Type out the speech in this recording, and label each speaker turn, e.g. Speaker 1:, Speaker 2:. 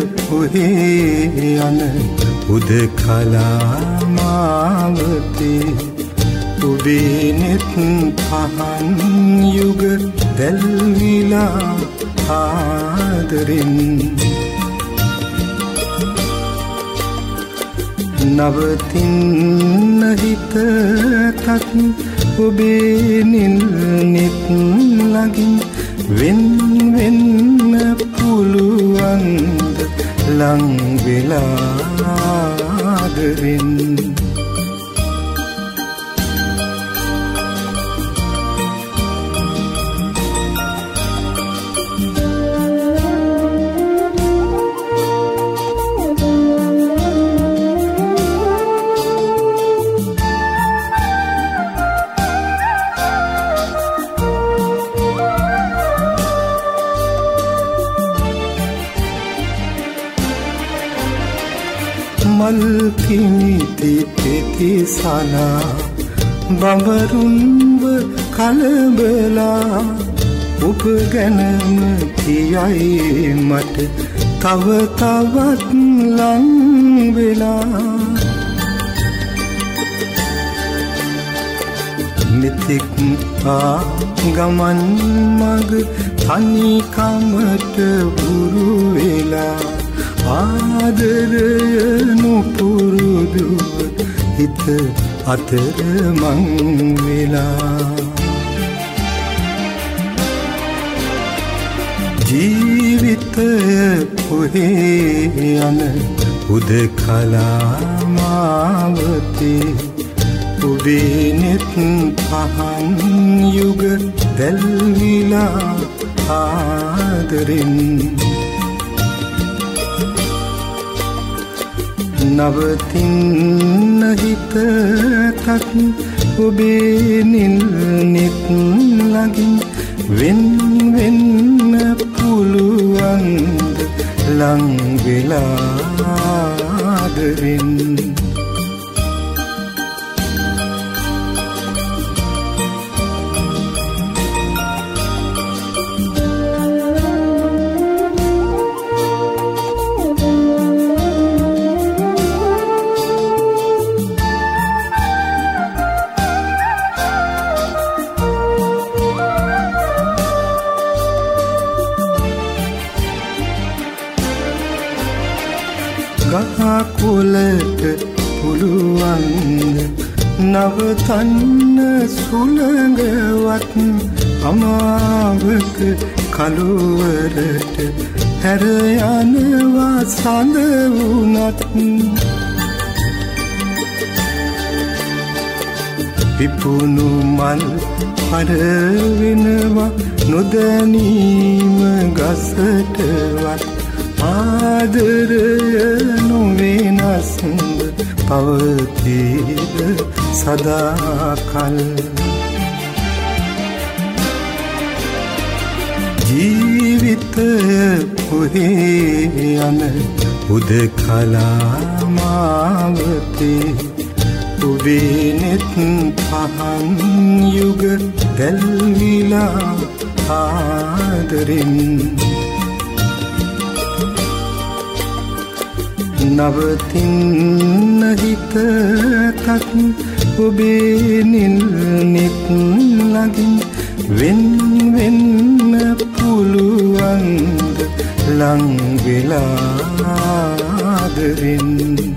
Speaker 1: ඔහේ යන උදකලා මාවතේ ඔබේ නෙත් පහන් යුග දැල්විලා ආදරෙන් නවතින්න හිතටත් ඔබේ නිල් නෙත් ළඟින් වෙන් වෙන්න පුළුවන්ද ලං වෙලා ආදරෙන් මල් කිමිති පෙති සලා බඹරුන්ව කලබලා ඔබ ගැනම කියයි මට තව තවත් ලං වෙලා මෙතෙක් ගමන් මග තනිකමට උරු වෙලා ආදරය නුපුරුදුව හිත අතර මං වෙලා ජීවිතය ඔහේ යන උදකලා මාවතේ ඔබේ නෙත් පහන් යුග දැල්විලා ආදරෙන් නවතින්න හිතටත් ඔබේ නිල් නෙත් ළඟින් වෙන් වෙන්න පුළුවන්ද ලං වෙලා ආදරෙන් ගහකොළට පුළුවන්ද නවතන්න සුළඟවත් අමාවක කළුවරට හැර යනවා සඳ වුණත් පිපුණු මල් පරවෙනවා නොදැනීම ගසටවත් ආදරය නොවෙනස්ද පවතිද සදාකල් ජීවිතය ඔහේ යන උදකලා මාවතේ ඔබේ නෙත් පහන් යුග දැල්විලා ආදරෙන් නවතින්න හිතටත් ඔබේ නිල් නෙත් ළඟින් වෙන් වෙන්න පුළුවන්ද ලං වෙලා ආදරෙන්